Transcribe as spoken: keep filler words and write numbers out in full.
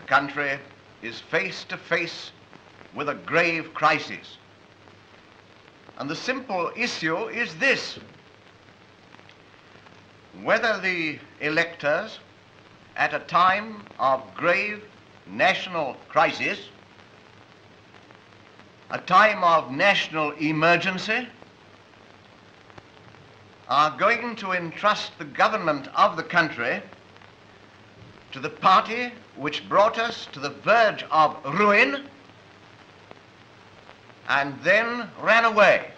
country is face to face with a grave crisis. And the simple issue is this: whether the electors, at a time of grave national crisis, a time of national emergency, are going to entrust the government of the country to the party which brought us to the verge of ruin and then ran away.